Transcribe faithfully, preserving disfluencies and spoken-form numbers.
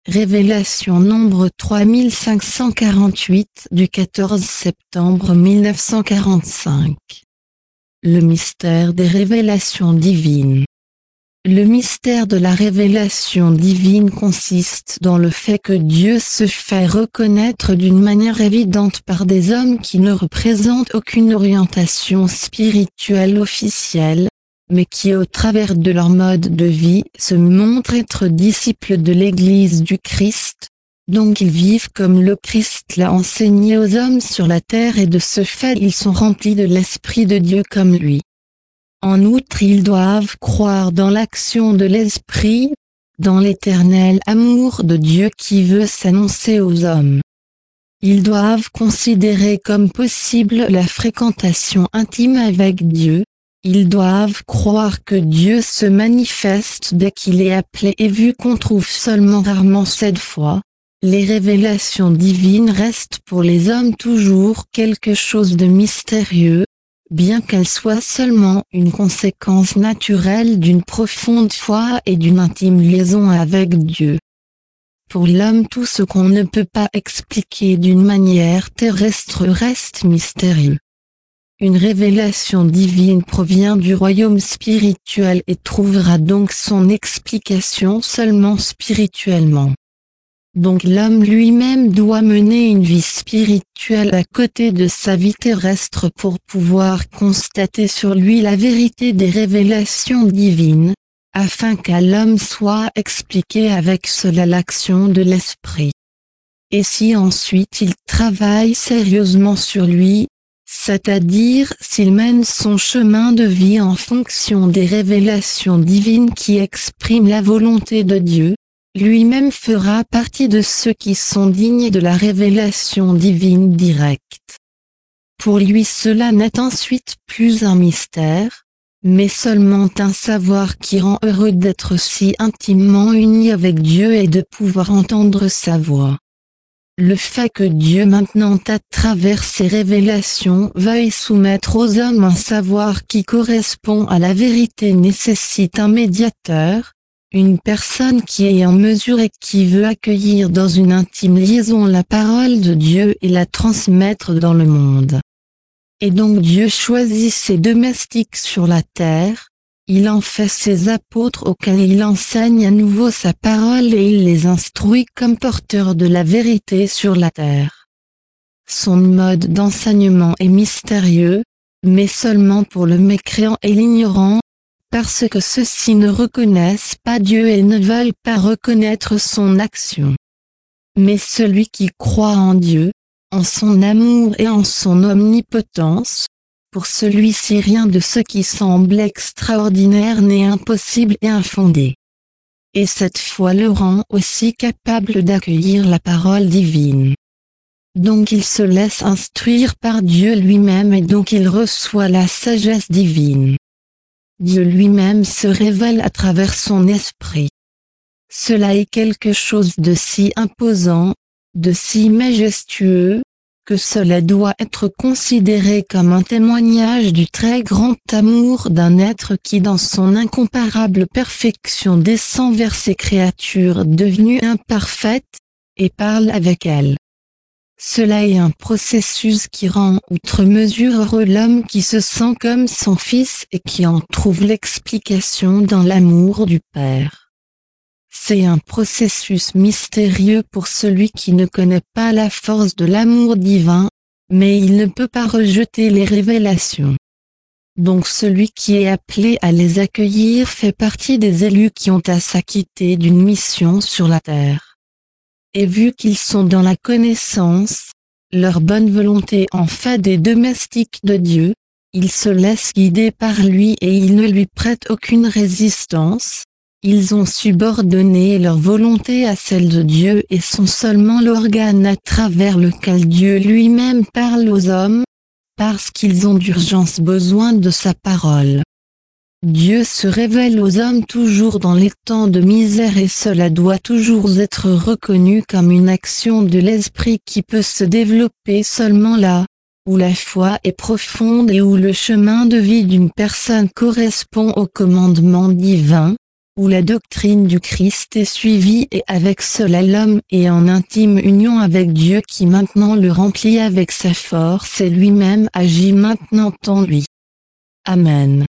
Révélation nombre trois mille cinq cent quarante-huit du quatorze septembre mille neuf cent quarante-cinq. Le mystère des révélations divines. Le mystère de la révélation divine consiste dans le fait que Dieu se fait reconnaître d'une manière évidente par des hommes qui ne représentent aucune orientation spirituelle officielle, mais qui au travers de leur mode de vie se montrent être disciples de l'Église du Christ, donc ils vivent comme le Christ l'a enseigné aux hommes sur la terre et de ce fait ils sont remplis de l'Esprit de Dieu comme lui. En outre ils doivent croire dans l'action de l'Esprit, dans l'éternel amour de Dieu qui veut s'annoncer aux hommes. Ils doivent considérer comme possible la fréquentation intime avec Dieu. Ils doivent croire que Dieu se manifeste dès qu'il est appelé et vu qu'on trouve seulement rarement cette fois, les révélations divines restent pour les hommes toujours quelque chose de mystérieux, bien qu'elles soient seulement une conséquence naturelle d'une profonde foi et d'une intime liaison avec Dieu. Pour l'homme tout ce qu'on ne peut pas expliquer d'une manière terrestre reste mystérieux. Une révélation divine provient du royaume spirituel et trouvera donc son explication seulement spirituellement. Donc l'homme lui-même doit mener une vie spirituelle à côté de sa vie terrestre pour pouvoir constater sur lui la vérité des révélations divines, afin qu'à l'homme soit expliquée avec cela l'action de l'esprit. Et si ensuite il travaille sérieusement sur lui, c'est-à-dire s'il mène son chemin de vie en fonction des révélations divines qui expriment la volonté de Dieu, lui-même fera partie de ceux qui sont dignes de la révélation divine directe. Pour lui cela n'est ensuite plus un mystère, mais seulement un savoir qui rend heureux d'être si intimement uni avec Dieu et de pouvoir entendre sa voix. Le fait que Dieu maintenant à travers ses révélations veuille soumettre aux hommes un savoir qui correspond à la vérité nécessite un médiateur, une personne qui est en mesure et qui veut accueillir dans une intime liaison la parole de Dieu et la transmettre dans le monde. Et donc Dieu choisit ses domestiques sur la terre, il en fait ses apôtres auxquels il enseigne à nouveau sa parole et il les instruit comme porteurs de la vérité sur la terre. Son mode d'enseignement est mystérieux, mais seulement pour le mécréant et l'ignorant, parce que ceux-ci ne reconnaissent pas Dieu et ne veulent pas reconnaître son action. Mais celui qui croit en Dieu, en son amour et en son omnipotence, pour celui-ci rien de ce qui semble extraordinaire n'est impossible et infondé. Et cette foi le rend aussi capable d'accueillir la parole divine. Donc il se laisse instruire par Dieu lui-même et donc il reçoit la sagesse divine. Dieu lui-même se révèle à travers son esprit. Cela est quelque chose de si imposant, de si majestueux, que cela doit être considéré comme un témoignage du très grand amour d'un être qui dans son incomparable perfection descend vers ses créatures devenues imparfaites, et parle avec elles. Cela est un processus qui rend outre mesure heureux l'homme qui se sent comme son fils et qui en trouve l'explication dans l'amour du Père. C'est un processus mystérieux pour celui qui ne connaît pas la force de l'amour divin, mais il ne peut pas rejeter les révélations. Donc celui qui est appelé à les accueillir fait partie des élus qui ont à s'acquitter d'une mission sur la terre. Et vu qu'ils sont dans la connaissance, leur bonne volonté en fait des domestiques de Dieu, ils se laissent guider par lui et ils ne lui prêtent aucune résistance. Ils ont subordonné leur volonté à celle de Dieu et sont seulement l'organe à travers lequel Dieu lui-même parle aux hommes, parce qu'ils ont d'urgence besoin de sa parole. Dieu se révèle aux hommes toujours dans les temps de misère et cela doit toujours être reconnu comme une action de l'esprit qui peut se développer seulement là, où la foi est profonde et où le chemin de vie d'une personne correspond au commandement divin, où la doctrine du Christ est suivie et avec cela l'homme est en intime union avec Dieu qui maintenant le remplit avec sa force et lui-même agit maintenant en lui. Amen.